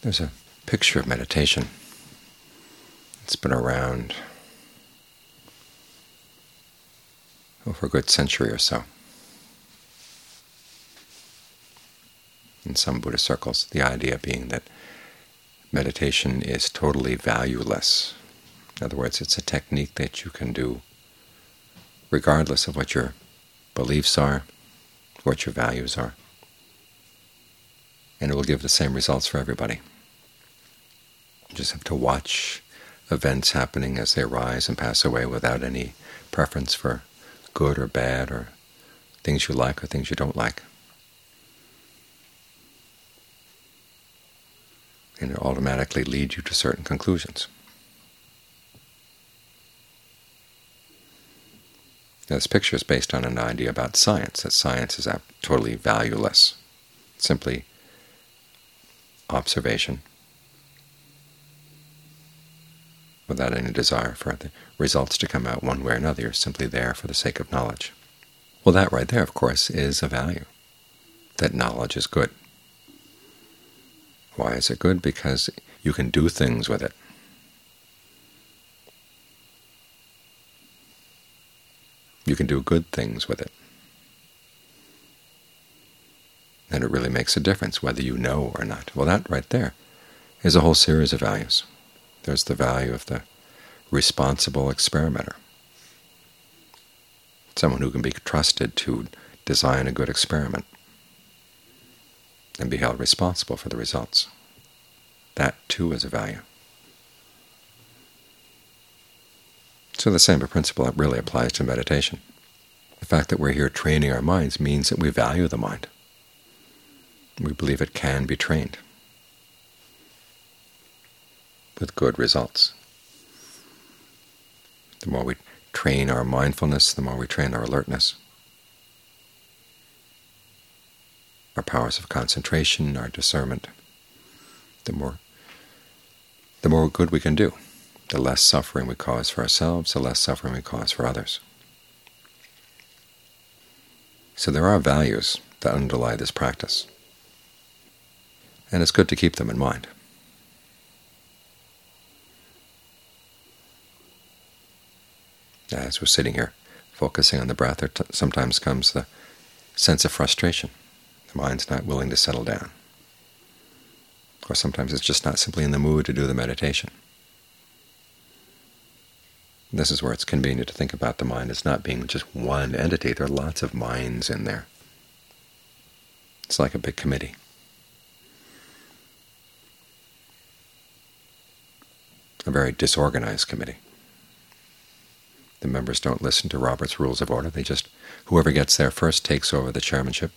There's a picture of meditation. It's been around for a good century or so in some Buddhist circles, the idea being that meditation is totally valueless. In other words, it's a technique that you can do regardless of what your beliefs are, what your values are, and it will give the same results for everybody. You just have to watch events happening as they arise and pass away without any preference for good or bad, or things you like or things you don't like. And it automatically leads you to certain conclusions. Now, this picture is based on an idea about science, that science is totally valueless, simply observation, without any desire for the results to come out one way or another. You're simply there for the sake of knowledge. Well, that right there, of course, is a value, that knowledge is good. Why is it good? Because you can do things with it. You can do good things with it. And it really makes a difference whether you know or not. Well, that right there is a whole series of values. There's the value of the responsible experimenter, someone who can be trusted to design a good experiment and be held responsible for the results. That, too, is a value. So the same principle really applies to meditation. The fact that we're here training our minds means that we value the mind. We believe it can be trained with good results. The more we train our mindfulness, the more we train our alertness, our powers of concentration, our discernment, the more good we can do. The less suffering we cause for ourselves, the less suffering we cause for others. So there are values that underlie this practice, and it's good to keep them in mind. As we're sitting here focusing on the breath, there sometimes comes the sense of frustration. The mind's not willing to settle down. Or sometimes it's just not simply in the mood to do the meditation. This is where it's convenient to think about the mind as not being just one entity. There are lots of minds in there. It's like a big committee. A very disorganized committee. The members don't listen to Robert's Rules of Order. Whoever gets there first takes over the chairmanship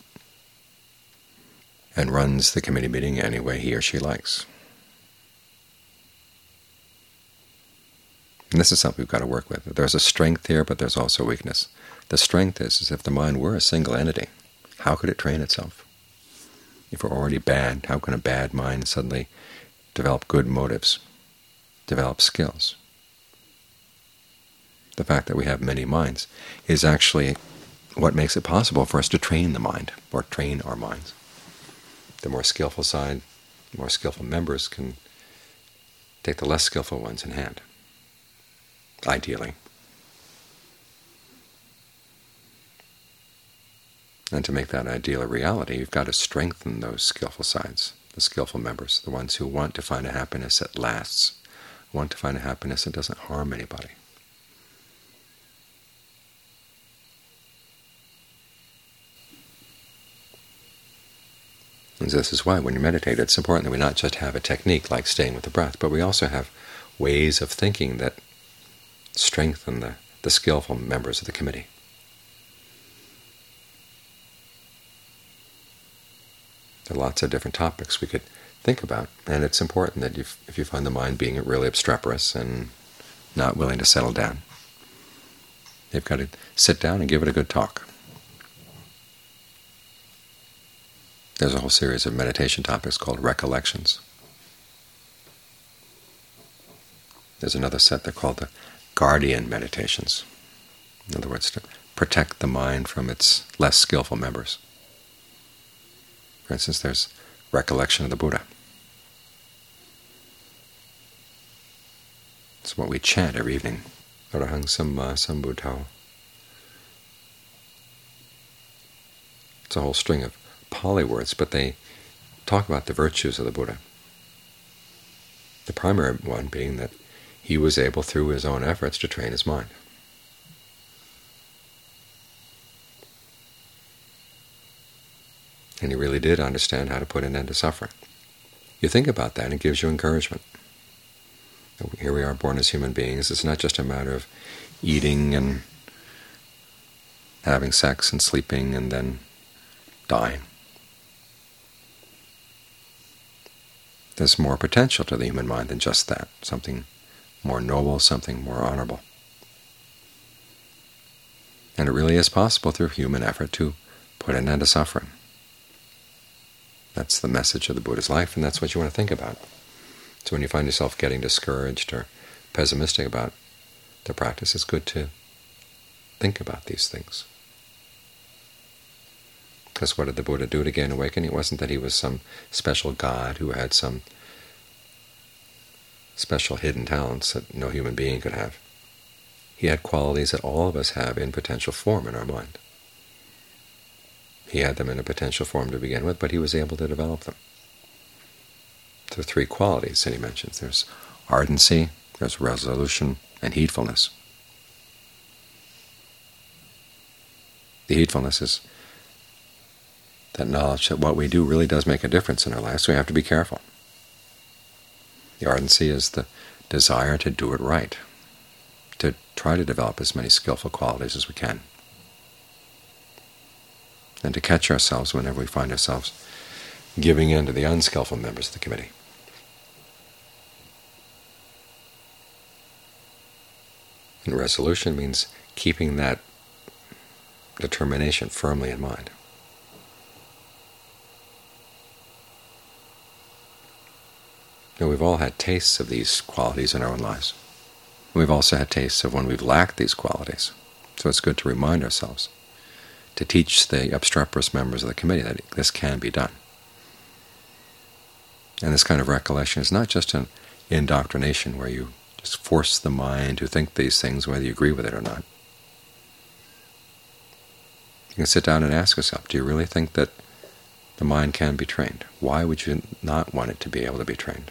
and runs the committee meeting any way he or she likes. And this is something we've got to work with. There's a strength here, but there's also weakness. The strength is if the mind were a single entity, how could it train itself? If we're already bad, how can a bad mind suddenly develop good motives, develop skills? The fact that we have many minds is actually what makes it possible for us to train the mind, or train our minds. The more skillful side, the more skillful members can take the less skillful ones in hand, ideally. And to make that ideal a reality, you've got to strengthen those skillful sides, the skillful members, the ones who want to find a happiness that lasts, want to find a happiness that doesn't harm anybody. And this is why when you meditate, it's important that we not just have a technique like staying with the breath, but we also have ways of thinking that strengthen the skillful members of the committee. There are lots of different topics we could think about, and it's important that if you find the mind being really obstreperous and not willing to settle down, you've got to sit down and give it a good talk. There's a whole series of meditation topics called recollections. There's another set they're called the guardian meditations. In other words, to protect the mind from its less skillful members. For instance, there's recollection of the Buddha. It's what we chant every evening. Arahang Samma Sambuddho. It's a whole string of Pali words, but they talk about the virtues of the Buddha. The primary one being that he was able, through his own efforts, to train his mind. And he really did understand how to put an end to suffering. You think about that, and it gives you encouragement. Here we are, born as human beings. It's not just a matter of eating and having sex and sleeping and then dying. There's more potential to the human mind than just that, something more noble, something more honorable. And it really is possible through human effort to put an end to suffering. That's the message of the Buddha's life, and that's what you want to think about. So when you find yourself getting discouraged or pessimistic about the practice, it's good to think about these things. Because what did the Buddha do to gain awakening? It wasn't that he was some special god who had some special hidden talents that no human being could have. He had qualities that all of us have in potential form in our mind. He had them in a potential form to begin with, but he was able to develop them. There are three qualities that he mentions. There's ardency, there's resolution, and heedfulness. The heedfulness is that knowledge that what we do really does make a difference in our lives, so we have to be careful. The ardency is the desire to do it right, to try to develop as many skillful qualities as we can, and to catch ourselves whenever we find ourselves giving in to the unskillful members of the committee. And resolution means keeping that determination firmly in mind. Now, we've all had tastes of these qualities in our own lives. We've also had tastes of when we've lacked these qualities. So it's good to remind ourselves, to teach the obstreperous members of the committee that this can be done. And this kind of recollection is not just an indoctrination where you just force the mind to think these things whether you agree with it or not. You can sit down and ask yourself, do you really think that the mind can be trained? Why would you not want it to be able to be trained?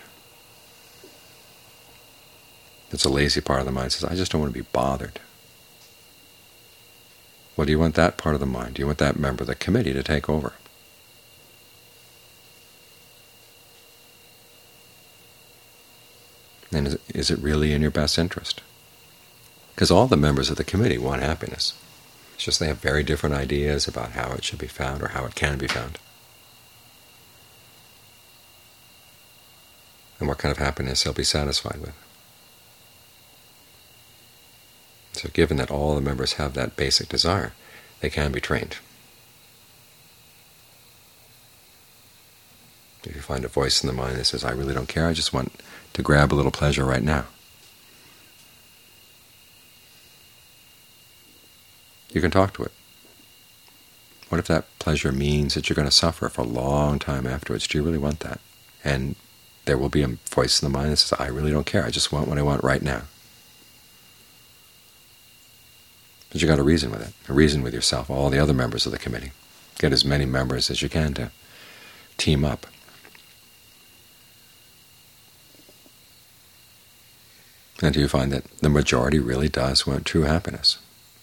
It's a lazy part of the mind that says, I just don't want to be bothered. Well, do you want that part of the mind? Do you want that member of the committee to take over? And is it really in your best interest? Because all the members of the committee want happiness. It's just they have very different ideas about how it should be found or how it can be found. And what kind of happiness they'll be satisfied with. So given that all the members have that basic desire, they can be trained. If you find a voice in the mind that says, I really don't care, I just want to grab a little pleasure right now, you can talk to it. What if that pleasure means that you're going to suffer for a long time afterwards? Do you really want that? And there will be a voice in the mind that says, I really don't care, I just want what I want right now. But you've got to reason with it, reason with yourself, all the other members of the committee. Get as many members as you can to team up. And do you find that the majority really does want true happiness?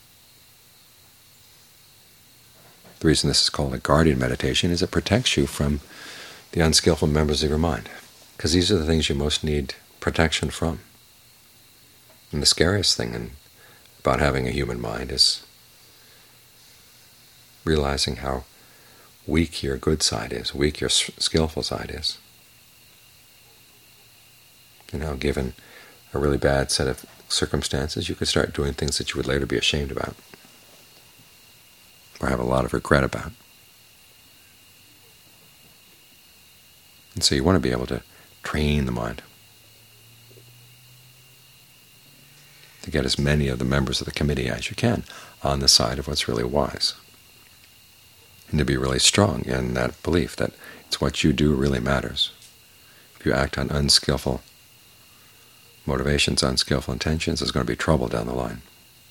The reason this is called a guardian meditation is it protects you from the unskillful members of your mind, because these are the things you most need protection from. And the scariest thing about having a human mind is realizing how weak your good side is, weak your skillful side is. And how given a really bad set of circumstances, you could start doing things that you would later be ashamed about, or have a lot of regret about. And so you want to be able to train the mind to get as many of the members of the committee as you can on the side of what's really wise, and to be really strong in that belief that it's what you do really matters. If you act on unskillful motivations, unskillful intentions, there's going to be trouble down the line.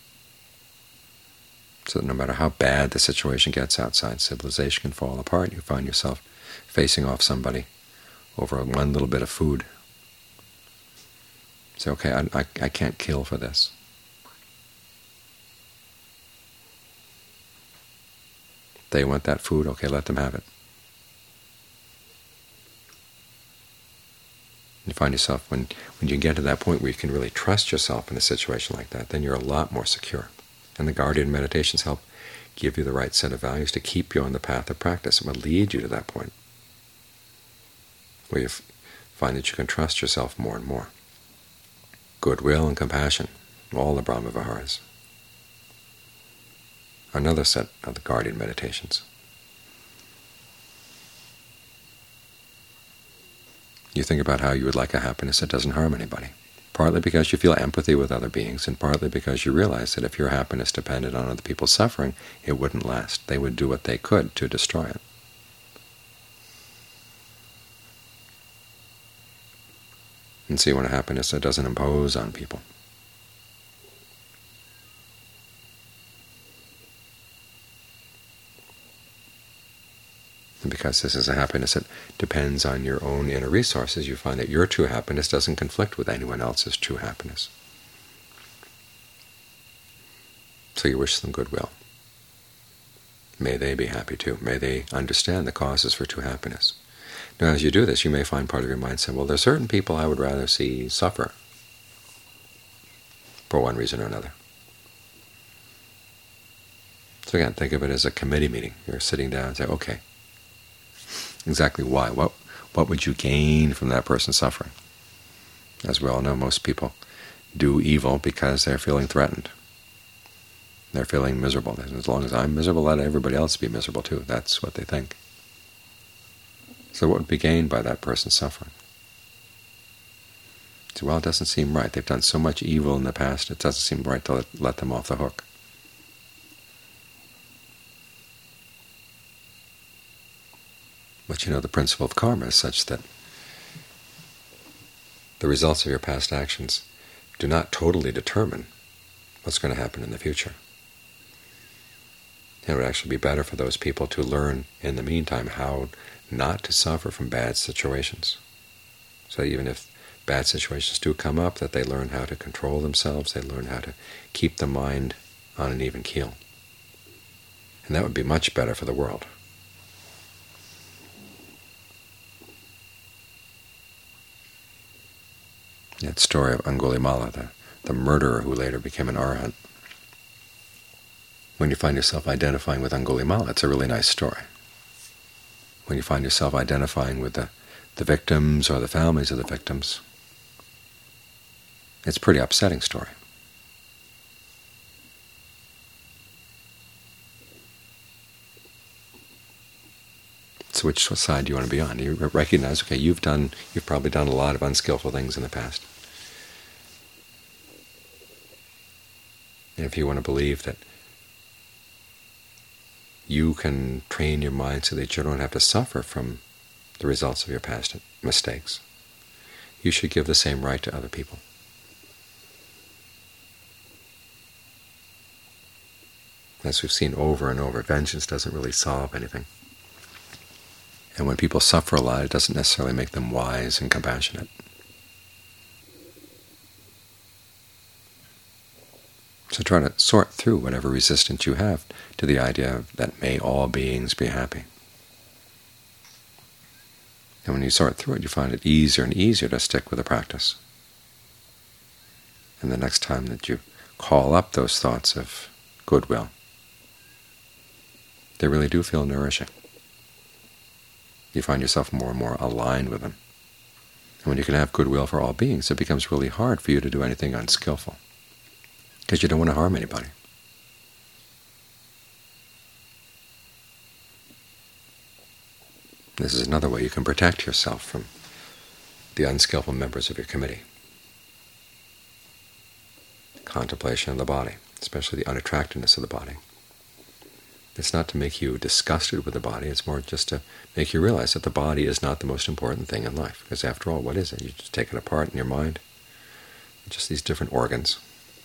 So that no matter how bad the situation gets outside, civilization can fall apart. You find yourself facing off somebody over one little bit of food. Say, okay, I can't kill for this. They want that food, okay, let them have it. You find yourself, when you get to that point where you can really trust yourself in a situation like that, then you're a lot more secure. And the Guardian meditations help give you the right set of values to keep you on the path of practice. It will lead you to that point where you find that you can trust yourself more and more. Goodwill and compassion, all the Brahma-viharas, another set of the Guardian meditations. You think about how you would like a happiness that doesn't harm anybody, partly because you feel empathy with other beings, and partly because you realize that if your happiness depended on other people's suffering, it wouldn't last. They would do what they could to destroy it. And so you want a happiness that doesn't impose on people. And because this is a happiness that depends on your own inner resources, you find that your true happiness doesn't conflict with anyone else's true happiness. So you wish them goodwill. May they be happy too. May they understand the causes for true happiness. Now, as you do this, you may find part of your mind saying, well, there are certain people I would rather see suffer for one reason or another. So again, think of it as a committee meeting. You're sitting down and say, okay, exactly why? What would you gain from that person suffering? As we all know, most people do evil because they're feeling threatened. They're feeling miserable. As long as I'm miserable, let everybody else be miserable too. That's what they think. So what would be gained by that person suffering? So, well, it doesn't seem right. They've done so much evil in the past, it doesn't seem right to let them off the hook. But you know, the principle of karma is such that the results of your past actions do not totally determine what's going to happen in the future. It would actually be better for those people to learn in the meantime how not to suffer from bad situations. So even if bad situations do come up, that they learn how to control themselves, they learn how to keep the mind on an even keel. And that would be much better for the world. That story of Angulimala, the murderer who later became an arhat. When you find yourself identifying with Angulimala, it's a really nice story. When you find yourself identifying with the victims or the families of the victims, it's a pretty upsetting story. So which side do you want to be on? You recognize, okay, you've probably done a lot of unskillful things in the past. And if you want to believe that you can train your mind so that you don't have to suffer from the results of your past mistakes, you should give the same right to other people. As we've seen over and over, vengeance doesn't really solve anything. And when people suffer a lot, it doesn't necessarily make them wise and compassionate. So try to sort through whatever resistance you have to the idea that may all beings be happy. And when you sort through it, you find it easier and easier to stick with the practice. And the next time that you call up those thoughts of goodwill, they really do feel nourishing. You find yourself more and more aligned with them. And when you can have goodwill for all beings, it becomes really hard for you to do anything unskillful, because you don't want to harm anybody. This is another way you can protect yourself from the unskillful members of your committee. Contemplation of the body, especially the unattractiveness of the body. It's not to make you disgusted with the body, it's more just to make you realize that the body is not the most important thing in life. Because after all, what is it? You just take it apart in your mind. just these different organs.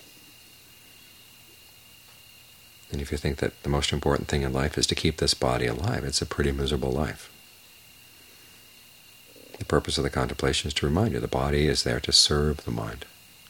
And if you think that the most important thing in life is to keep this body alive, it's a pretty miserable life. The purpose of the contemplation is to remind you the body is there to serve the mind.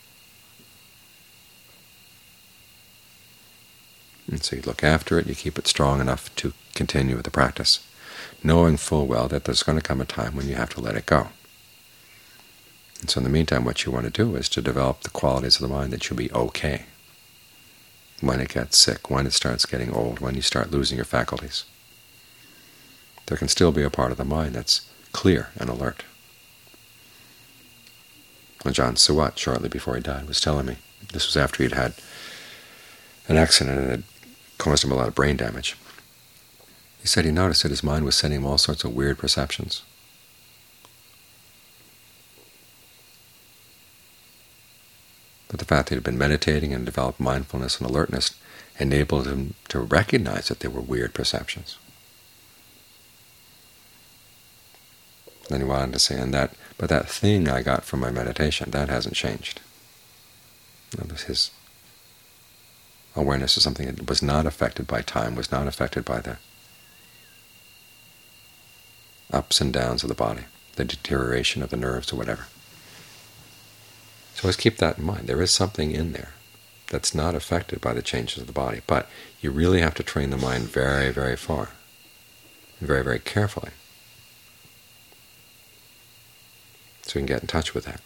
And so you look after it, you keep it strong enough to continue with the practice, knowing full well that there's going to come a time when you have to let it go. And so in the meantime, what you want to do is to develop the qualities of the mind that you'll be okay when it gets sick, when it starts getting old, when you start losing your faculties. There can still be a part of the mind that's clear and alert. When John Suwat, shortly before he died, was telling me, this was after he'd had an accident and it had caused him a lot of brain damage, he said he noticed that his mind was sending him all sorts of weird perceptions. But the fact that he'd been meditating and developed mindfulness and alertness enabled him to recognize that they were weird perceptions. Then he went on to say, but that thing I got from my meditation, that hasn't changed. That was his awareness of something that was not affected by time, was not affected by the ups and downs of the body, the deterioration of the nerves or whatever. So always keep that in mind. There is something in there that's not affected by the changes of the body, but you really have to train the mind very, very far, very, very carefully, so you can get in touch with that.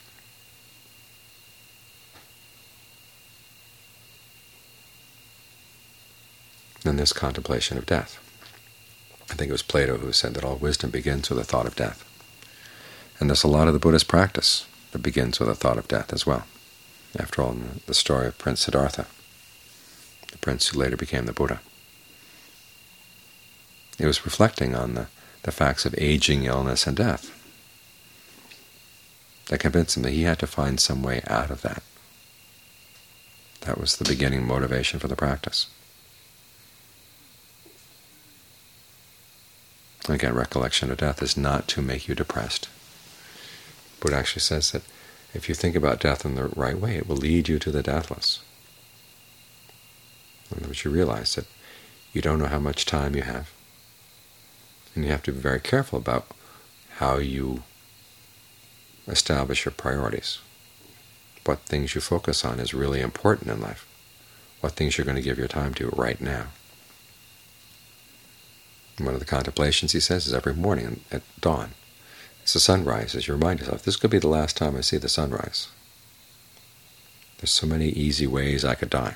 Then there's contemplation of death. I think it was Plato who said that all wisdom begins with a thought of death. And there's a lot of the Buddhist practice that begins with a thought of death as well. After all, in the story of Prince Siddhartha, the prince who later became the Buddha, he was reflecting on the facts of aging, illness, and death. That convinced him that he had to find some way out of that. That was the beginning motivation for the practice. Again, recollection of death is not to make you depressed. Buddha actually says that if you think about death in the right way, it will lead you to the deathless. In other words, you realize that you don't know how much time you have, and you have to be very careful about how you establish your priorities. What things you focus on is really important in life. What things you're going to give your time to right now. And one of the contemplations, he says, is every morning at dawn. As the sun rises, you remind yourself, this could be the last time I see the sunrise. There's so many easy ways I could die.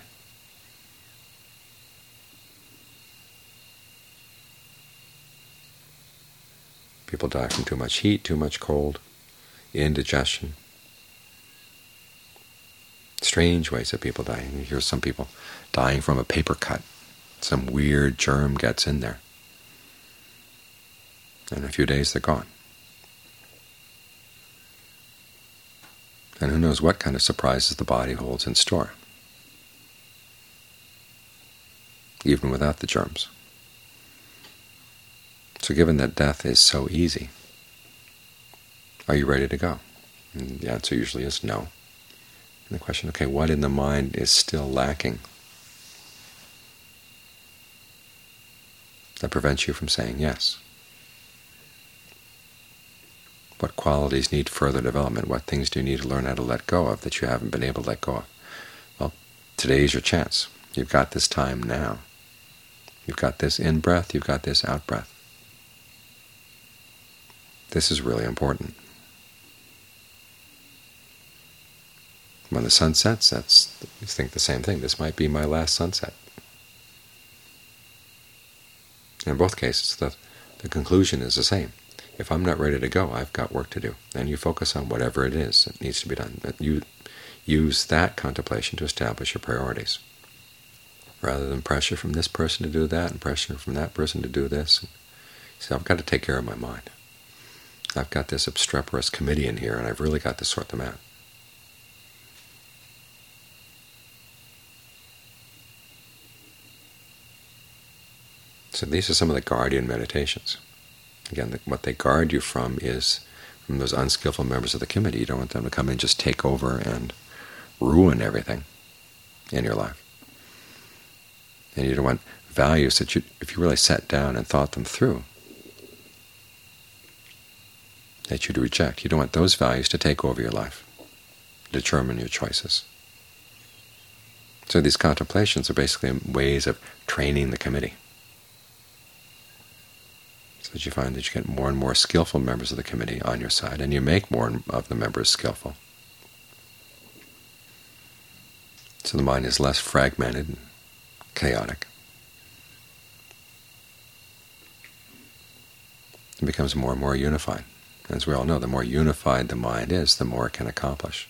People die from too much heat, too much cold, indigestion. Strange ways that people die. You hear some people dying from a paper cut. Some weird germ gets in there. And in a few days they're gone. And who knows what kind of surprises the body holds in store, even without the germs. So given that death is so easy, are you ready to go? And the answer usually is no. And the question, okay, what in the mind is still lacking that prevents you from saying yes? What qualities need further development? What things do you need to learn how to let go of that you haven't been able to let go of? Well, today's your chance. You've got this time now. You've got this in-breath, you've got this out-breath. This is really important. When the sun sets, you think the same thing. This might be my last sunset. In both cases, the conclusion is the same. If I'm not ready to go, I've got work to do. And you focus on whatever it is that needs to be done. You use that contemplation to establish your priorities, rather than pressure from this person to do that and pressure from that person to do this. So I've got to take care of my mind. I've got this obstreperous committee in here, and I've really got to sort them out. So these are some of the guardian meditations. Again, what they guard you from is from those unskillful members of the committee. You don't want them to come in and just take over and ruin everything in your life. And you don't want values that if you really sat down and thought them through, that you'd reject. You don't want those values to take over your life, determine your choices. So these contemplations are basically ways of training the committee, so that you find that you get more and more skillful members of the committee on your side, and you make more of the members skillful. So the mind is less fragmented and chaotic. It becomes more and more unified. As we all know, the more unified the mind is, the more it can accomplish.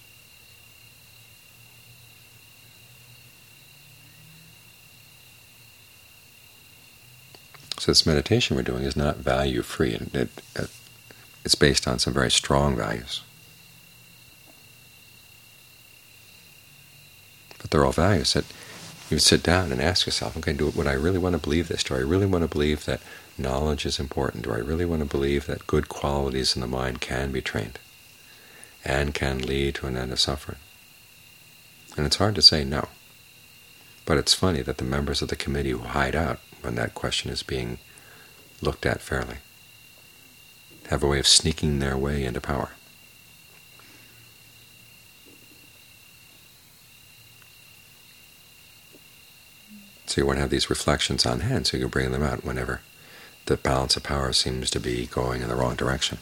So this meditation we're doing is not value-free. It's based on some very strong values. But they're all values that you sit down and ask yourself, okay, would I really want to believe this? Do I really want to believe that knowledge is important? Do I really want to believe that good qualities in the mind can be trained and can lead to an end of suffering? And it's hard to say no. But it's funny that the members of the committee who hide out when that question is being looked at fairly have a way of sneaking their way into power. So you want to have these reflections on hand so you can bring them out whenever the balance of power seems to be going in the wrong direction.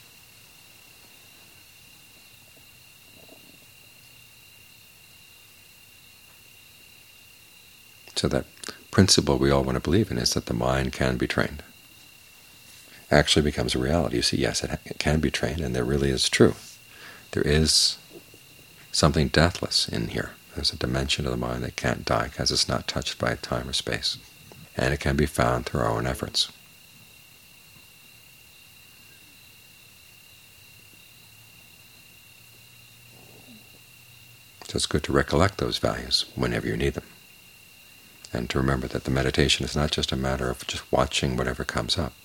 So that principle we all want to believe in is that the mind can be trained. Actually becomes a reality. You see, yes, it can be trained, and there really is true. There is something deathless in here. There's a dimension of the mind that can't die because it's not touched by time or space. And it can be found through our own efforts. So it's good to recollect those values whenever you need them. And to remember that the meditation is not just a matter of just watching whatever comes up.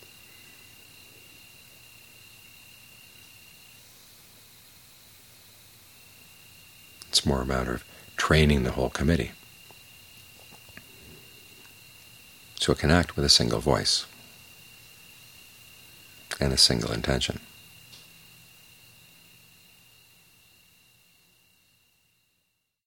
It's more a matter of training the whole committee so it can act with a single voice and a single intention.